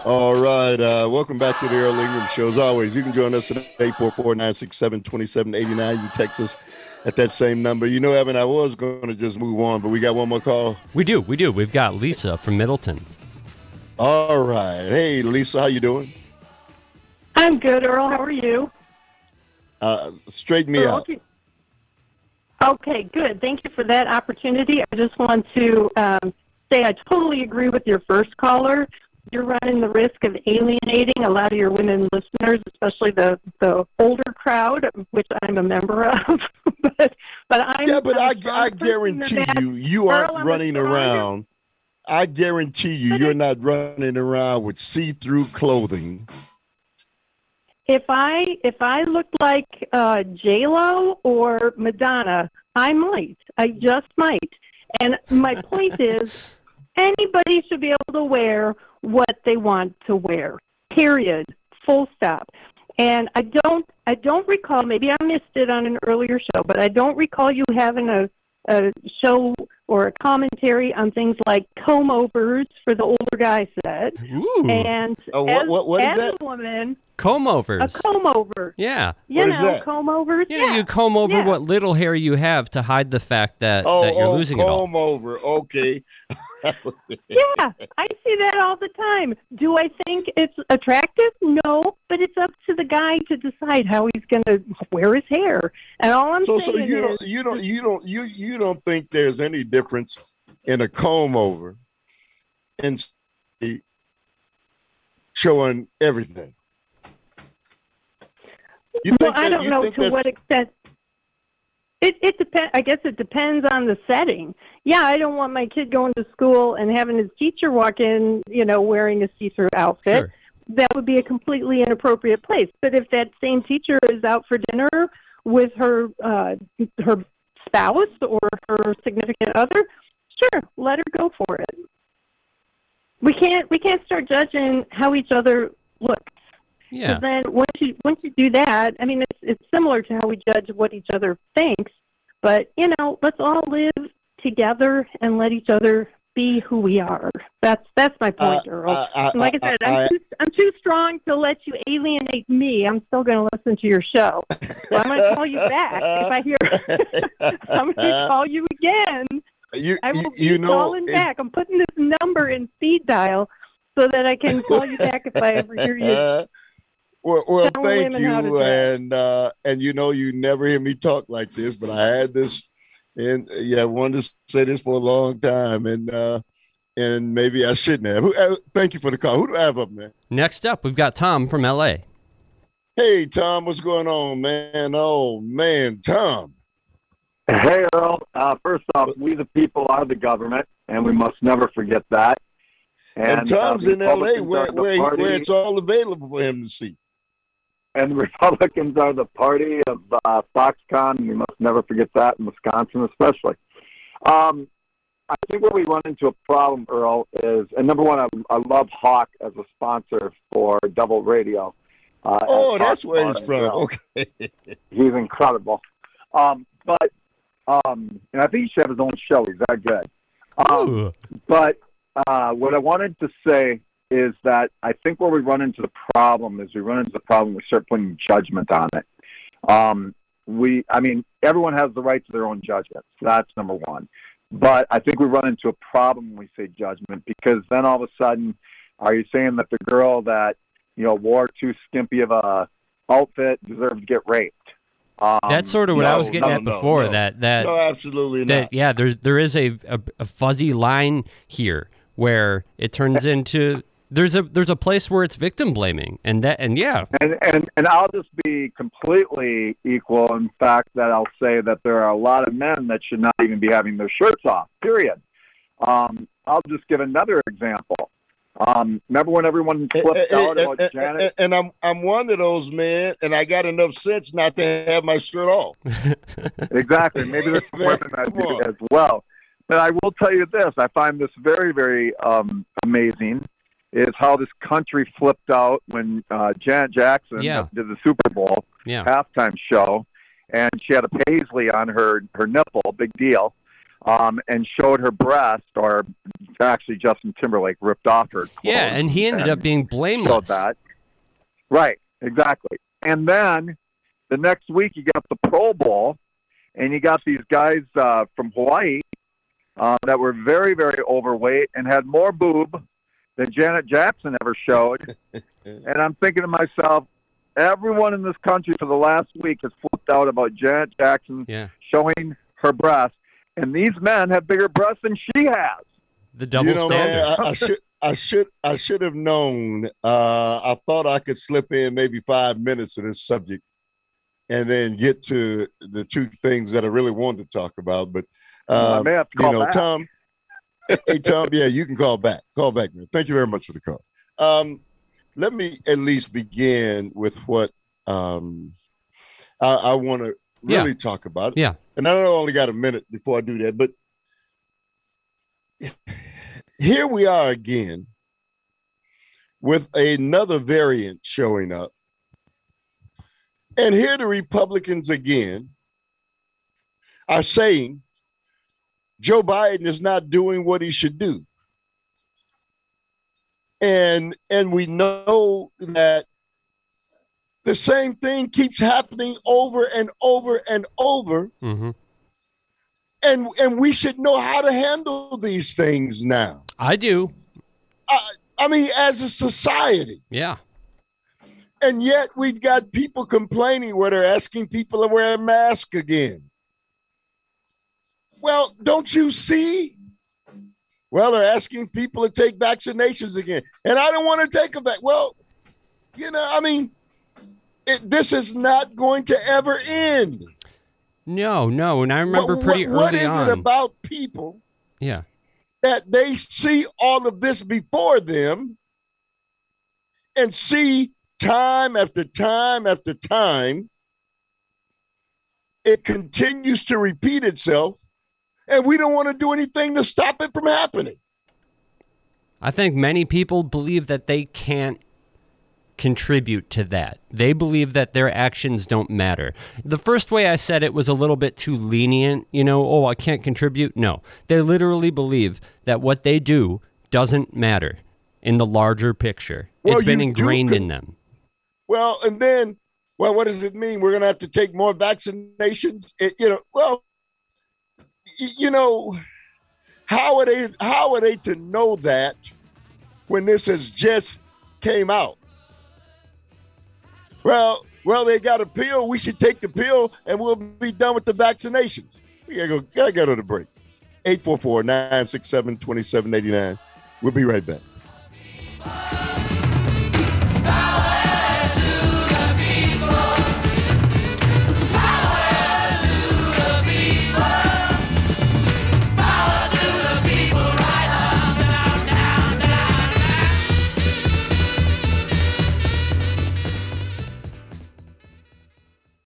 All right. Welcome back to the Earl Ingram Show. As always, you can join us at 844-967-2789. You text us at that same number. You know, Evan, I was going to just move on, but we got one more call. We do. We've got Lisa from Middleton. All right. Hey, Lisa, how you doing? I'm good, Earl. How are you? Straighten me out. Okay, good. Thank you for that opportunity. I just want to say I totally agree with your first caller. You're running the risk of alienating a lot of your women listeners, especially the older crowd, which I'm a member of. but I guarantee you aren't running around. I guarantee you're not running around with see-through clothing. If I looked like J-Lo or Madonna, I might. I just might. And my point is, anybody should be able to wear what they want to wear. Period. Full stop. And I don't recall. Maybe I missed it on an earlier show, but I don't recall you having a show or a commentary on things like comb overs for the older guy set. Ooh. And what is that? A woman. Comb overs. A comb over. Yeah. Comb overs. You comb over what little hair you have to hide the fact that you're losing it all. Comb over. Okay. Yeah, I see that all the time. Do I think it's attractive? No, but it's up to the guy to decide how he's going to wear his hair. And all I'm saying is, you don't think there's any difference in a comb over and showing everything? I don't know to what extent. It depends. I guess it depends on the setting. Yeah, I don't want my kid going to school and having his teacher walk in, wearing a see-through outfit. Sure. That would be a completely inappropriate place. But if that same teacher is out for dinner with her spouse or her significant other, sure, let her go for it. We can't start judging how each other looks. Yeah. Then once you do that, I mean, it's similar to how we judge what each other thinks. But let's all live together and let each other be who we are. That's my point, Earl. Like I said, I'm too strong to let you alienate me. I'm still going to listen to your show. So I'm going to call you back if I hear. I'm going to call you again. I will be calling back. I'm putting this number in speed dial so that I can call you back if I ever hear you. Well, thank you, and you never hear me talk like this, but I had this, and I wanted to say this for a long time, and maybe I shouldn't have. Thank you for the call. Who do I have up, man? Next up, we've got Tom from L.A. Hey, Tom, what's going on, man? Oh, man, Tom. Hey, Earl. First off, we the people are the government, and we must never forget that. And Tom's in L.A. where it's all available for him to see. And the Republicans are the party of Foxconn. We must never forget that, in Wisconsin especially. I think where we run into a problem, Earl, is, and number one, I love Hawk as a sponsor for Double Radio. That's where he's from. Well. Okay. He's incredible. And I think he should have his own show. He's that good. But what I wanted to say is that I think where we run into the problem is we start putting judgment on it. Everyone has the right to their own judgment. So that's number one. But I think we run into a problem when we say judgment, because then all of a sudden, are you saying that the girl that, wore too skimpy of a outfit deserved to get raped? That's sort of what I was getting at before. No. That no, absolutely not. Yeah, there is a fuzzy line here where it turns into there's a place where it's victim blaming, and I'll just be completely equal in fact that I'll say that there are a lot of men that should not even be having their shirts off. Period. I'll just give another example. Remember when everyone flipped out about Janet? And I'm one of those men, and I got enough sense not to have my shirt off. Exactly. Maybe there's some women that do it as well. But I will tell you this: I find this very, very amazing. Is how this country flipped out when Janet Jackson did the Super Bowl halftime show, and she had a paisley on her nipple, big deal. and showed her breast, or actually Justin Timberlake ripped off her clothes. Yeah, and he ended up being blameless. Showed that. Right, exactly. And then the next week you got the Pro Bowl, and you got these guys from Hawaii that were very, very overweight and had more boob than Janet Jackson ever showed. And I'm thinking to myself, everyone in this country for the last week has flipped out about Janet Jackson showing her breasts, and these men have bigger breasts than she has. The double standard. Man, I should have known. I thought I could slip in maybe 5 minutes of this subject and then get to the two things that I really wanted to talk about. But I may have to call back. Tom. Hey, Tom. Yeah, you can call back. Call back, man. Thank you very much for the call. Let me at least begin with what I want to really talk about. Yeah. And I only got a minute before I do that, but here we are again with another variant showing up. And here the Republicans again are saying Joe Biden is not doing what he should do. And we know that the same thing keeps happening over and over and over. Mm-hmm. And we should know how to handle these things now. I do. I mean, as a society. Yeah. And yet we've got people complaining where they're asking people to wear a mask again. Well, don't you see? Well, they're asking people to take vaccinations again. And I don't want to take a vaccine. Well, I mean, this is not going to ever end. No. And I remember pretty early on. What is it about people that they see all of this before them and see time after time after time it continues to repeat itself, and we don't want to do anything to stop it from happening? I think many people believe that they can't contribute to that. They believe that their actions don't matter. The first way I said it was a little bit too lenient, I can't contribute. No, they literally believe that what they do doesn't matter in the larger picture. It's been ingrained in them. Well, and then, what does it mean? We're going to have to take more vaccinations? How are they to know that when this has just came out? Well, they got a pill. We should take the pill, and we'll be done with the vaccinations. We gotta go to the break. 844-967-2789. We'll be right back.